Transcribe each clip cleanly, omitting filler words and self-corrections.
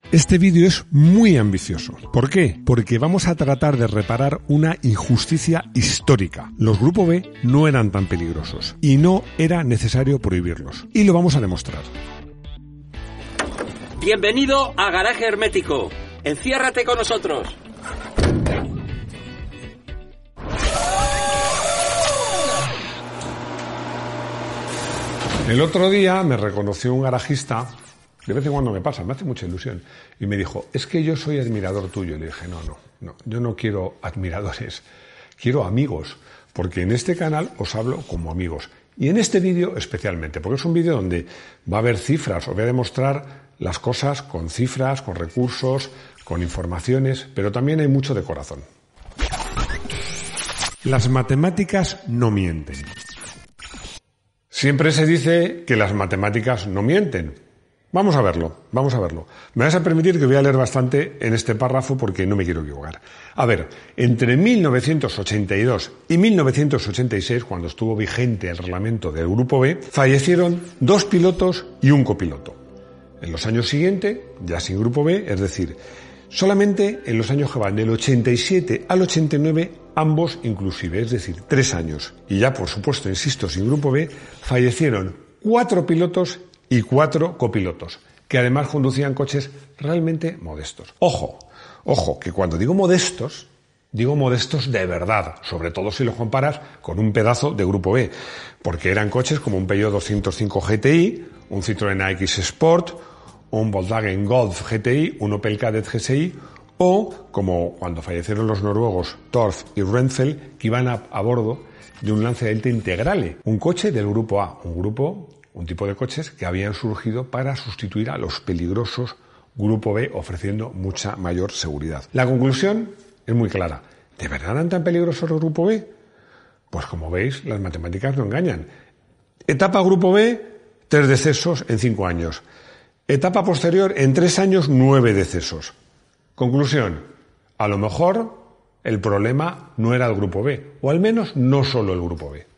Este vídeo es muy ambicioso. ¿Por qué? Porque vamos a tratar de reparar una injusticia histórica. Los Grupo B no eran tan peligrosos y no era necesario prohibirlos. Y lo vamos a demostrar. Bienvenido a Garaje Hermético. Enciérrate con nosotros. El otro día me reconoció un garajista. De vez en cuando me pasa, me hace mucha ilusión. Y me dijo, es que yo soy admirador tuyo. Y le dije, no, yo no quiero admiradores, quiero amigos. Porque en este canal os hablo como amigos. Y en este vídeo especialmente, porque es un vídeo donde va a haber cifras. Os voy a demostrar las cosas con cifras, con recursos, con informaciones, pero también hay mucho de corazón. Las matemáticas no mienten. Siempre se dice que las matemáticas no mienten. Vamos a verlo. Me vas a permitir que voy a leer bastante en este párrafo porque no me quiero equivocar. A ver, entre 1982 y 1986, cuando estuvo vigente el reglamento del Grupo B, fallecieron 2 pilotos y un copiloto. En los años siguientes, ya sin Grupo B, es decir, solamente en los años que van del 87 al 89, ambos inclusive, es decir, 3 años. Y ya, por supuesto, insisto, sin Grupo B, fallecieron 4 pilotos y 4 copilotos, que además conducían coches realmente modestos. Ojo, que cuando digo modestos de verdad, sobre todo si los comparas con un pedazo de Grupo B, porque eran coches como un Peugeot 205 GTI, un Citroën AX Sport, un Volkswagen Golf GTI, un Opel Kadett GSI, o como cuando fallecieron los noruegos Torf y Renzel, que iban a bordo de un Lancia Delta Integrale, un coche del Grupo A, un tipo de coches que habían surgido para sustituir a los peligrosos Grupo B, ofreciendo mucha mayor seguridad. La conclusión es muy clara. ¿De verdad eran tan peligrosos los Grupo B? Pues como veis, las matemáticas no engañan. Etapa Grupo B, 3 decesos en 5 años. Etapa posterior, en 3 años, 9 decesos. Conclusión, a lo mejor el problema no era el Grupo B, o al menos no solo el Grupo B.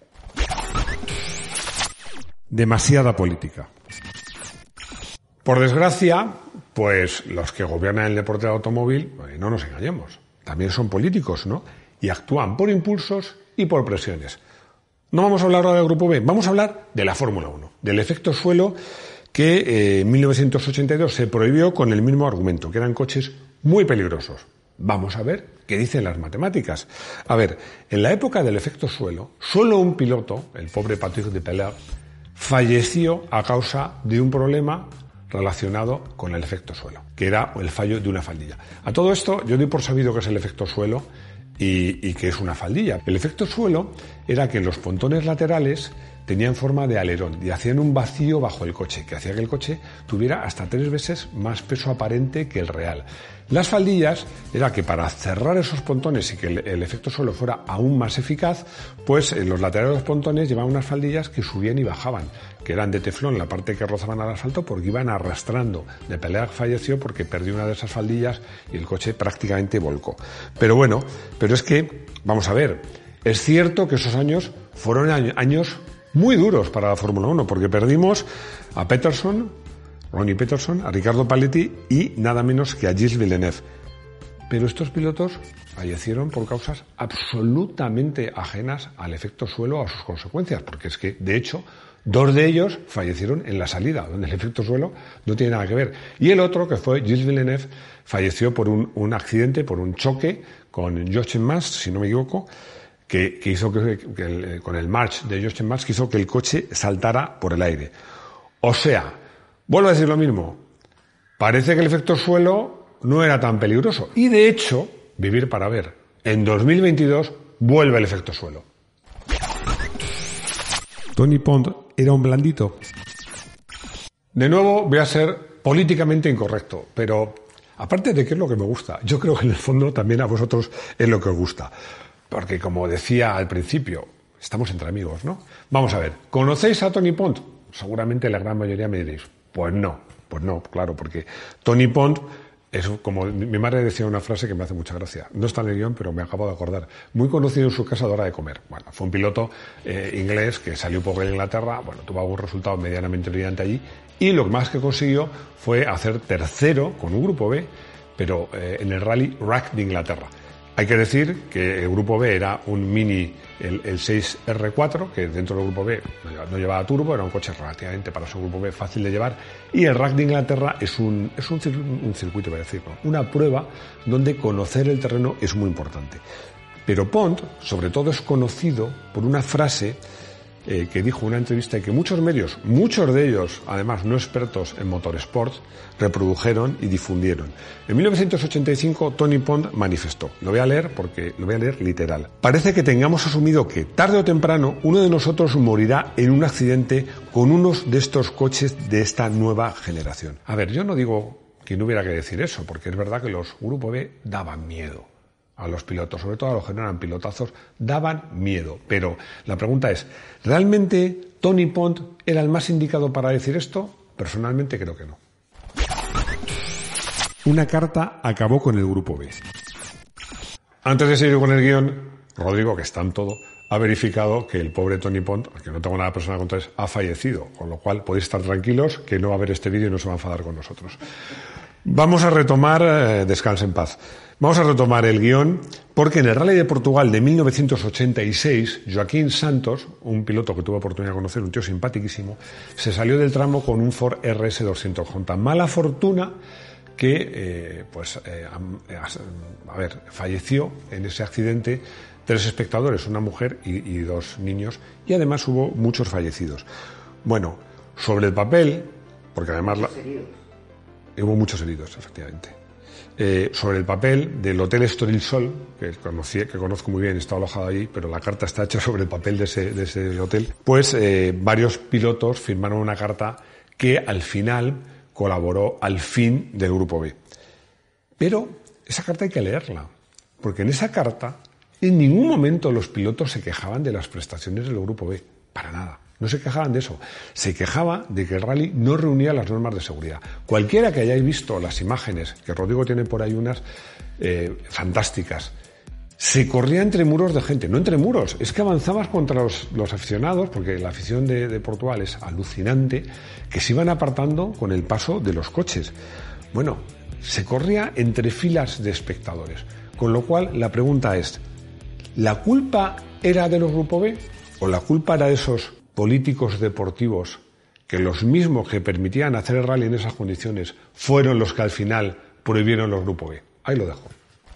Demasiada política. Por desgracia, pues los que gobiernan el deporte del automóvil, no nos engañemos, también son políticos, ¿no? Y actúan por impulsos y por presiones. No vamos a hablar ahora del Grupo B, vamos a hablar de la Fórmula 1, del efecto suelo que en 1982 se prohibió con el mismo argumento, que eran coches muy peligrosos. Vamos a ver qué dicen las matemáticas. A ver, en la época del efecto suelo, solo un piloto, el pobre Patrick Depailler, falleció a causa de un problema relacionado con el efecto suelo, que era el fallo de una faldilla. A todo esto, yo doy por sabido que es el efecto suelo y que es una faldilla. El efecto suelo era que los pontones laterales tenían forma de alerón y hacían un vacío bajo el coche, que hacía que el coche tuviera hasta 3 veces más peso aparente que el real. Las faldillas era que para cerrar esos pontones y que el efecto suelo fuera aún más eficaz, pues los laterales de los pontones llevaban unas faldillas que subían y bajaban, que eran de teflón, la parte que rozaban al asfalto, porque iban arrastrando. Depailler falleció porque perdió una de esas faldillas y el coche prácticamente volcó. Pero es que, vamos a ver, es cierto que esos años fueron años muy duros para la Fórmula 1, porque perdimos a Ronnie Peterson, a Riccardo Paletti y nada menos que a Gilles Villeneuve. Pero estos pilotos fallecieron por causas absolutamente ajenas al efecto suelo o a sus consecuencias, porque es que, de hecho, 2 de ellos fallecieron en la salida, donde el efecto suelo no tiene nada que ver. Y el otro, que fue Gilles Villeneuve, falleció por un accidente, por un choque con Jochen Mass, si no me equivoco, que hizo con el March de Jochen Mass, que hizo que el coche saltara por el aire. O sea, vuelvo a decir lo mismo, parece que el efecto suelo no era tan peligroso. Y de hecho, vivir para ver, en 2022 vuelve el efecto suelo. Tony Pont era un blandito. De nuevo voy a ser políticamente incorrecto, pero aparte de que es lo que me gusta, yo creo que en el fondo también a vosotros es lo que os gusta. Porque como decía al principio, estamos entre amigos, ¿no? Vamos a ver, ¿conocéis a Tony Pont? Seguramente la gran mayoría me diréis, pues no, claro, porque Tony Pont es como, mi madre decía una frase que me hace mucha gracia, no está en el guión, pero me acabo de acordar, muy conocido en su casa a la hora de comer. Bueno, fue un piloto inglés que salió por Inglaterra, tuvo algún resultado medianamente brillante allí Y lo más que consiguió fue hacer tercero con un grupo B, pero en el Rally Rack de Inglaterra. Hay que decir que el grupo B era un Mini, el 6R4, que dentro del grupo B no llevaba turbo, era un coche relativamente para su grupo B fácil de llevar, y el Rack de Inglaterra es un circuito, voy a decir, una prueba donde conocer el terreno es muy importante. Pero Pont, sobre todo, es conocido por una frase que dijo en una entrevista y que muchos medios, muchos de ellos, además no expertos en motorsports, reprodujeron y difundieron. En 1985, Tony Pont manifestó, lo voy a leer literal: parece que tengamos asumido que tarde o temprano uno de nosotros morirá en un accidente con unos de estos coches de esta nueva generación. A ver, yo no digo que no hubiera que decir eso, porque es verdad que los Grupo B daban miedo a los pilotos, sobre todo a los que no eran pilotazos, daban miedo. Pero la pregunta es, ¿realmente Tony Pont era el más indicado para decir esto? Personalmente creo que no. Una carta acabó con el Grupo B. Antes de seguir con el guión, Rodrigo, que está en todo, ha verificado que el pobre Tony Pont, al que no tengo nada personal contra él, ha fallecido, con lo cual podéis estar tranquilos que no va a ver este vídeo y no se va a enfadar con nosotros. Vamos a retomar, descanse en paz. Vamos a retomar el guión, porque en el Rally de Portugal de 1986, Joaquín Santos, un piloto que tuve oportunidad de conocer, un tío simpaticísimo, se salió del tramo con un Ford RS200 con tan mala fortuna que, falleció en ese accidente 3 espectadores, una mujer y 2 niños, y además hubo muchos fallecidos. Bueno, sobre el papel, porque además hubo muchos heridos, efectivamente. Sobre el papel del Hotel Estoril Sol, que conozco muy bien, he estado alojado allí, pero la carta está hecha sobre el papel de ese hotel, pues varios pilotos firmaron una carta que al final colaboró al fin del Grupo B. Pero esa carta hay que leerla, porque en esa carta en ningún momento los pilotos se quejaban de las prestaciones del Grupo B, para nada. No se quejaban de eso, se quejaba de que el rally no reunía las normas de seguridad. Cualquiera que hayáis visto las imágenes, que Rodrigo tiene por ahí unas fantásticas, se corría entre muros de gente, no entre muros, es que avanzabas contra los aficionados, porque la afición de Portugal es alucinante, que se iban apartando con el paso de los coches. Bueno, se corría entre filas de espectadores, con lo cual la pregunta es, ¿la culpa era de los Grupo B o la culpa era de esos políticos deportivos que los mismos que permitían hacer el rally en esas condiciones fueron los que al final prohibieron los Grupo B? Ahí lo dejo.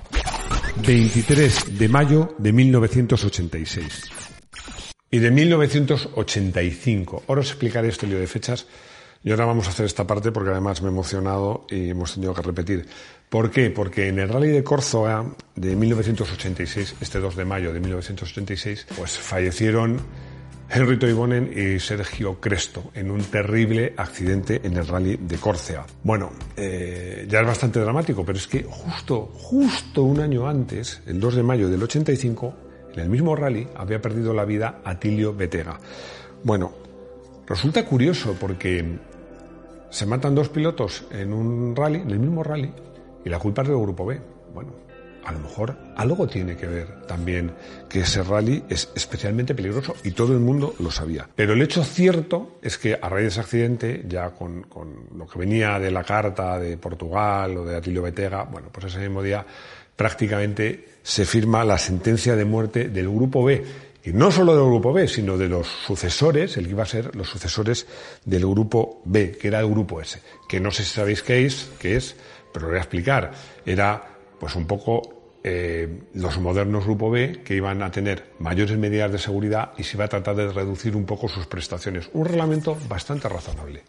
23 de mayo de 1986. Y de 1985. Ahora os explicaré este lío de fechas. Y ahora vamos a hacer esta parte porque además me he emocionado y hemos tenido que repetir. ¿Por qué? Porque en el Rally de Córcega de 1986, este 2 de mayo de 1986, pues fallecieron Henry Toivonen y Sergio Cresto en un terrible accidente en el Rally de Córcega. Bueno, ya es bastante dramático, pero es que justo un año antes, el 2 de mayo del 85, en el mismo rally había perdido la vida Atilio Betega. Bueno, resulta curioso porque se matan 2 pilotos en un rally, en el mismo rally, y la culpa es del Grupo B. Bueno, a lo mejor algo tiene que ver también que ese rally es especialmente peligroso y todo el mundo lo sabía. Pero el hecho cierto es que a raíz de ese accidente, ya con lo que venía de la carta de Portugal o de Atilio Betega, bueno, pues ese mismo día prácticamente se firma la sentencia de muerte del Grupo B. Y no solo del Grupo B, sino de los sucesores, el que iba a ser los sucesores del Grupo B, que era el Grupo S, que no sé si sabéis qué es, pero lo voy a explicar. Era pues un poco los modernos Grupo B, que iban a tener mayores medidas de seguridad y se iba a tratar de reducir un poco sus prestaciones. Un reglamento bastante razonable.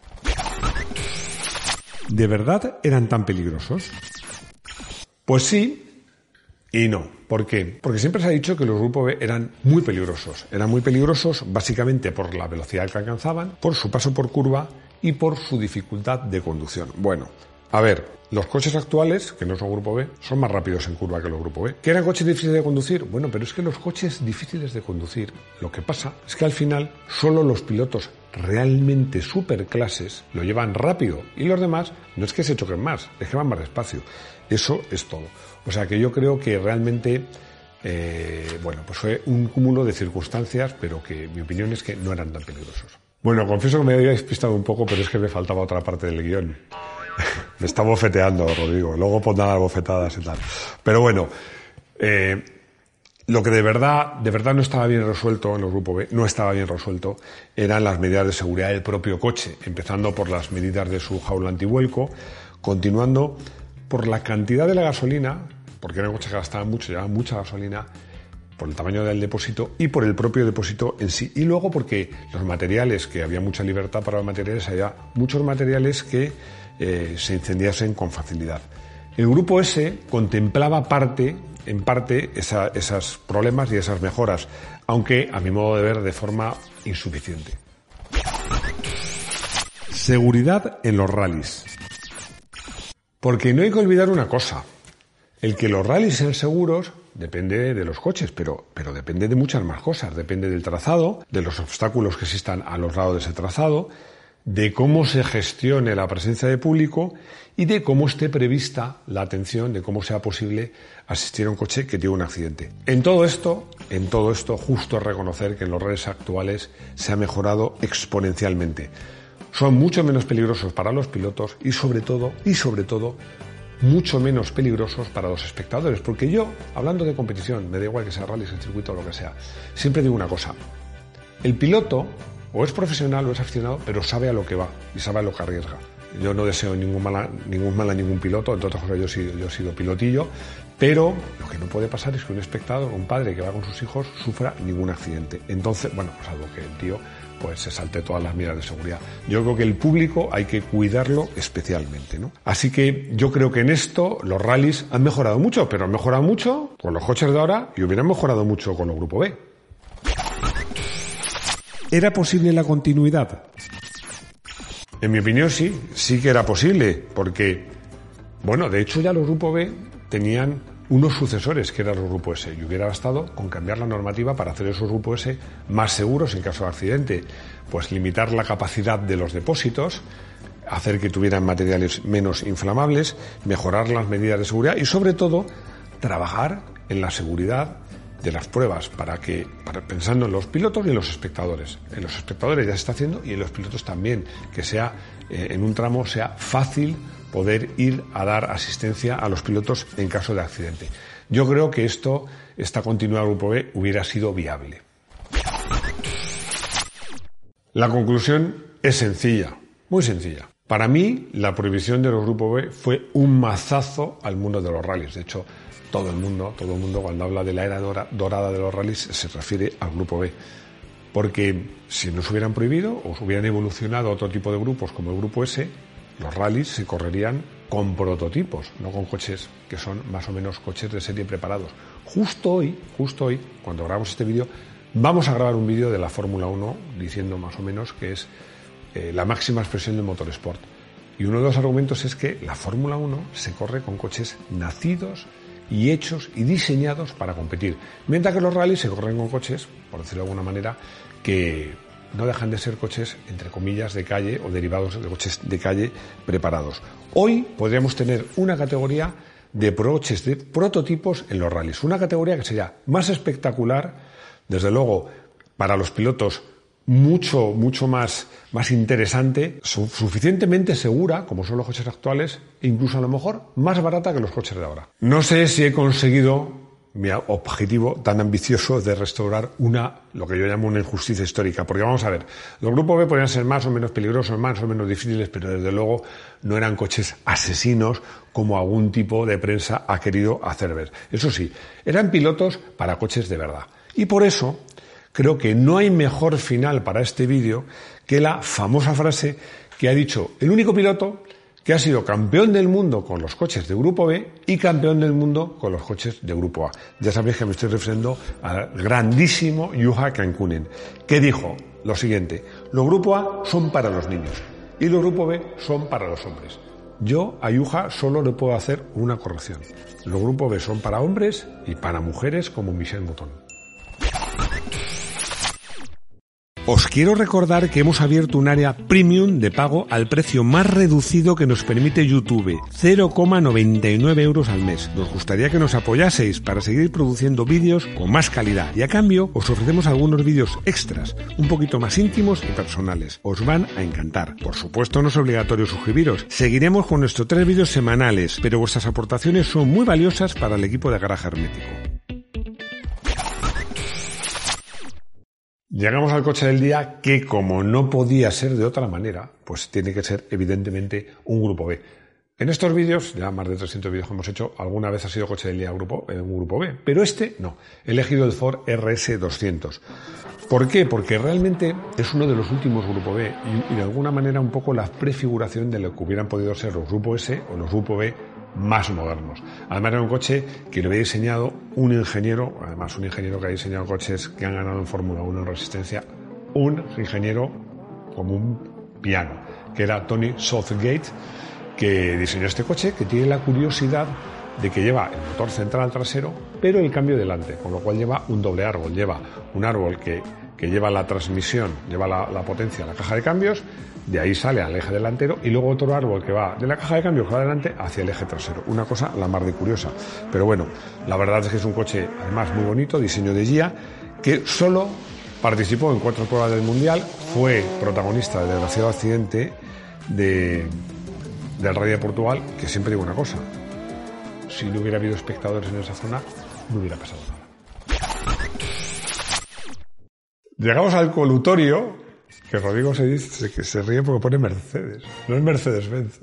¿De verdad eran tan peligrosos? Pues sí y no. ¿Por qué? Porque siempre se ha dicho que los Grupo B eran muy peligrosos. Eran muy peligrosos básicamente por la velocidad que alcanzaban, por su paso por curva y por su dificultad de conducción. Bueno, a ver, los coches actuales, que no son Grupo B, son más rápidos en curva que los Grupo B. ¿Que eran coches difíciles de conducir? Bueno, pero es que los coches difíciles de conducir, lo que pasa es que al final solo los pilotos realmente superclases lo llevan rápido y los demás no es que se choquen más, es que van más despacio. Eso es todo. O sea que yo creo que realmente pues fue un cúmulo de circunstancias, pero que mi opinión es que no eran tan peligrosos. Bueno, confieso que me había despistado un poco, pero es que me faltaba otra parte del guión. Me está bofeteando, Rodrigo. Luego pondrá las bofetadas y tal. Pero bueno, lo que de verdad no estaba bien resuelto en el Grupo B, no estaba bien resuelto, eran las medidas de seguridad del propio coche, empezando por las medidas de su jaula antivuelco, continuando por la cantidad de la gasolina, porque era un coche que gastaba mucho, llevaba mucha gasolina, por el tamaño del depósito y por el propio depósito en sí. Y luego porque los materiales, que había mucha libertad para los materiales, había muchos materiales que se incendiasen con facilidad. El Grupo S contemplaba en parte esos problemas y esas mejoras, aunque a mi modo de ver de forma insuficiente. Seguridad en los rallies. Porque no hay que olvidar una cosa. El que los rallies sean seguros depende de los coches, pero depende de muchas más cosas. Depende del trazado, de los obstáculos que existan a los lados de ese trazado, de cómo se gestione la presencia de público y de cómo esté prevista la atención, de cómo sea posible asistir a un coche que tiene un accidente. En todo esto, justo es reconocer que en los rallies actuales se ha mejorado exponencialmente. Son mucho menos peligrosos para los pilotos y sobre todo, mucho menos peligrosos para los espectadores, porque yo, hablando de competición, me da igual que sea rally, sea circuito o lo que sea, siempre digo una cosa: el piloto o es profesional o es aficionado, pero sabe a lo que va y sabe a lo que arriesga. Yo no deseo ningún mal a ningún piloto, entre otras cosas yo he sido pilotillo, pero lo que no puede pasar es que un espectador, un padre que va con sus hijos, sufra ningún accidente. Entonces, bueno, pues algo que el tío pues se salte todas las medidas de seguridad. Yo creo que el público hay que cuidarlo especialmente, ¿no? Así que yo creo que en esto los rallies han mejorado mucho, pero han mejorado mucho con los coches de ahora y hubieran mejorado mucho con los Grupo B. ¿Era posible la continuidad? En mi opinión sí que era posible, porque, bueno, de hecho ya los Grupo B tenían unos sucesores que eran los Grupo S, y hubiera bastado con cambiar la normativa para hacer esos Grupo S más seguros en caso de accidente, pues limitar la capacidad de los depósitos, hacer que tuvieran materiales menos inflamables, mejorar las medidas de seguridad y sobre todo trabajar en la seguridad de las pruebas pensando en los pilotos y en los espectadores. En los espectadores ya se está haciendo y en los pilotos también, que sea en un tramo sea fácil poder ir a dar asistencia a los pilotos en caso de accidente. Yo creo que esta continuidad del Grupo B hubiera sido viable. La conclusión es sencilla, muy sencilla. Para mí, la prohibición de los Grupo B fue un mazazo al mundo de los rallies. De hecho, todo el mundo cuando habla de la era dorada de los rallies se refiere al Grupo B. Porque si no se hubieran prohibido o se hubieran evolucionado otro tipo de grupos como el Grupo S, los rallies se correrían con prototipos, no con coches que son más o menos coches de serie preparados. Justo hoy, cuando grabamos este vídeo, vamos a grabar un vídeo de la Fórmula 1 diciendo más o menos que es la máxima expresión del motorsport. Y uno de los argumentos es que la Fórmula 1 se corre con coches nacidos y hechos y diseñados para competir, mientras que los rallies se corren con coches, por decirlo de alguna manera, que no dejan de ser coches, entre comillas, de calle o derivados de coches de calle preparados. Hoy podríamos tener una categoría de coches de prototipos en los rallies, una categoría que sería más espectacular, desde luego para los pilotos mucho más interesante, suficientemente segura, como son los coches actuales, e incluso a lo mejor más barata que los coches de ahora. No sé si he conseguido mi objetivo tan ambicioso de restaurar lo que yo llamo una injusticia histórica, porque vamos a ver, los Grupo B podían ser más o menos peligrosos, más o menos difíciles, pero desde luego no eran coches asesinos como algún tipo de prensa ha querido hacer ver. Eso sí, eran pilotos para coches de verdad. Y por eso creo que no hay mejor final para este vídeo que la famosa frase que ha dicho el único piloto que ha sido campeón del mundo con los coches de Grupo B y campeón del mundo con los coches de Grupo A. Ya sabéis que me estoy refiriendo al grandísimo Juha Kankkunen, que dijo lo siguiente: los Grupo A son para los niños y los Grupo B son para los hombres. Yo a Juha solo le puedo hacer una corrección. Los Grupo B son para hombres y para mujeres como Michèle Mouton. Os quiero recordar que hemos abierto un área premium de pago al precio más reducido que nos permite YouTube, 0,99 euros al mes. Nos gustaría que nos apoyaseis para seguir produciendo vídeos con más calidad y a cambio os ofrecemos algunos vídeos extras, un poquito más íntimos y personales. Os van a encantar. Por supuesto no es obligatorio suscribiros. Seguiremos con nuestros 3 vídeos semanales, pero vuestras aportaciones son muy valiosas para el equipo de Garaje Hermético. Llegamos al coche del día que, como no podía ser de otra manera, pues tiene que ser evidentemente un Grupo B. En estos vídeos, ya más de 300 vídeos que hemos hecho, alguna vez ha sido coche del día un Grupo B, pero este no. He elegido el Ford RS200. ¿Por qué? Porque realmente es uno de los últimos Grupo B y de alguna manera un poco la prefiguración de lo que hubieran podido ser los Grupo S o los Grupo B más modernos. Además era un coche que lo había diseñado un ingeniero que ha diseñado coches que han ganado en Fórmula 1 en resistencia, un ingeniero como un piano, que era Tony Southgate, que diseñó este coche, que tiene la curiosidad de que lleva el motor central trasero, pero el cambio delante, con lo cual lleva un doble árbol, lleva un árbol que lleva la transmisión, lleva la potencia a la caja de cambios, de ahí sale al eje delantero y luego otro árbol que va de la caja de cambios que va adelante hacia el eje trasero. Una cosa la más de curiosa. Pero bueno, la verdad es que es un coche además muy bonito, diseño de Ghia, que solo participó en 4 pruebas del Mundial, fue protagonista del desgraciado accidente del Rally de Portugal, que siempre digo una cosa, si no hubiera habido espectadores en esa zona, no hubiera pasado nada. Llegamos al colutorio, que Rodrigo se ríe porque pone Mercedes, no es Mercedes-Benz.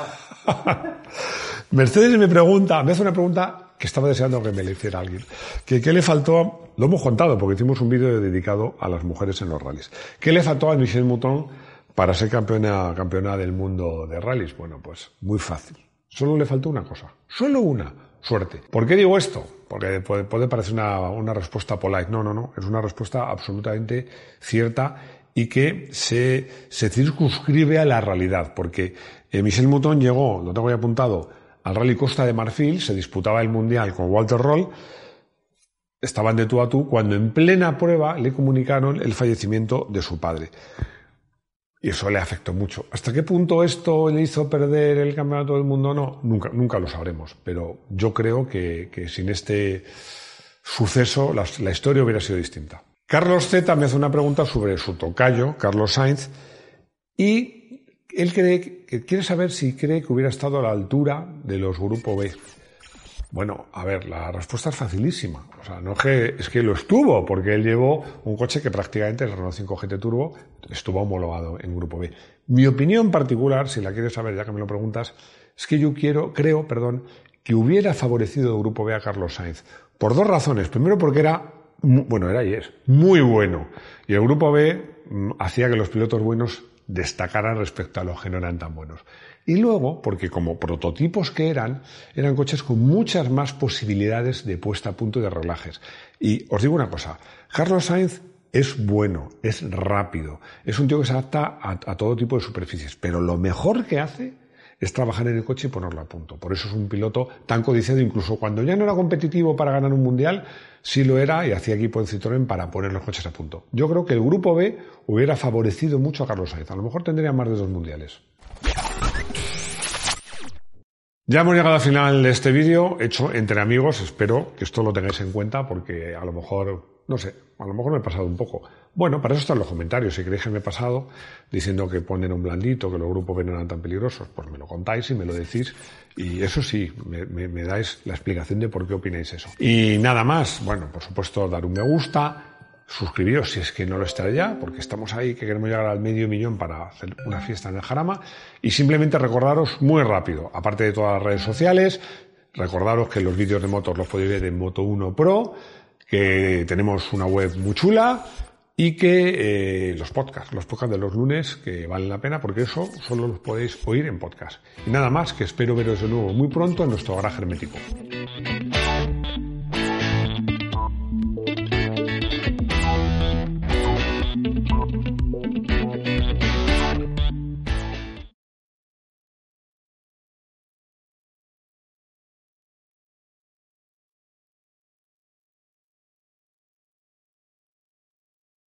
Mercedes me hace una pregunta que estaba deseando que me la hiciera alguien. ¿Qué le faltó? Lo hemos contado porque hicimos un vídeo dedicado a las mujeres en los rallies. ¿Qué le faltó a Michèle Mouton para ser campeona del mundo de rallies? Bueno, pues muy fácil. Solo le faltó una cosa. Solo una. Suerte. ¿Por qué digo esto? Porque puede parecer una respuesta polite. No. Es una respuesta absolutamente cierta y que se circunscribe a la realidad. Porque Michèle Mouton llegó, lo tengo ya apuntado, al Rally Costa de Marfil, se disputaba el Mundial con Walter Roll, estaban de tú a tú, cuando en plena prueba le comunicaron el fallecimiento de su padre. Y eso le afectó mucho. ¿Hasta qué punto esto le hizo perder el campeonato del mundo? No, nunca lo sabremos. Pero yo creo que sin este suceso la historia hubiera sido distinta. Carlos Z me hace una pregunta sobre su tocayo, Carlos Sainz, y él quiere saber si cree que hubiera estado a la altura de los Grupo B. Bueno, a ver, la respuesta es facilísima. O sea, es que lo estuvo, porque él llevó un coche que prácticamente, el Renault 5 GT Turbo, estuvo homologado en Grupo B. Mi opinión particular, si la quieres saber ya que me lo preguntas, es que yo creo, que hubiera favorecido el Grupo B a Carlos Sainz. Por 2 razones. Primero porque era y es muy bueno. Y el Grupo B hacía que los pilotos buenos destacaran respecto a los que no eran tan buenos. Y luego, porque como prototipos que eran coches con muchas más posibilidades de puesta a punto de reglajes. Y os digo una cosa, Carlos Sainz es bueno, es rápido, es un tío que se adapta a todo tipo de superficies, pero lo mejor que hace es trabajar en el coche y ponerlo a punto. Por eso es un piloto tan codiciado, incluso cuando ya no era competitivo para ganar un mundial, sí lo era y hacía equipo en Citroën para poner los coches a punto. Yo creo que el Grupo B hubiera favorecido mucho a Carlos Sainz. A lo mejor tendría más de 2 mundiales. Ya hemos llegado al final de este vídeo, hecho entre amigos. Espero que esto lo tengáis en cuenta porque a lo mejor me he pasado un poco. Bueno, para eso están los comentarios. Si creéis que me he pasado diciendo que ponen un blandito, que los Grupos B no eran tan peligrosos, pues me lo contáis y me lo decís. Y eso sí, me dais la explicación de por qué opináis eso. Y nada más. Bueno, por supuesto, dar un me gusta. Suscribiros si es que no lo estaré ya, porque estamos ahí que queremos llegar al 500.000 para hacer una fiesta en el Jarama. Y simplemente recordaros muy rápido, aparte de todas las redes sociales, recordaros que los vídeos de motos los podéis ver en Moto1 Pro, que tenemos una web muy chula y que los podcasts de los lunes que valen la pena porque eso solo los podéis oír en podcast. Y nada más, que espero veros de nuevo muy pronto en nuestro Garaje Hermético.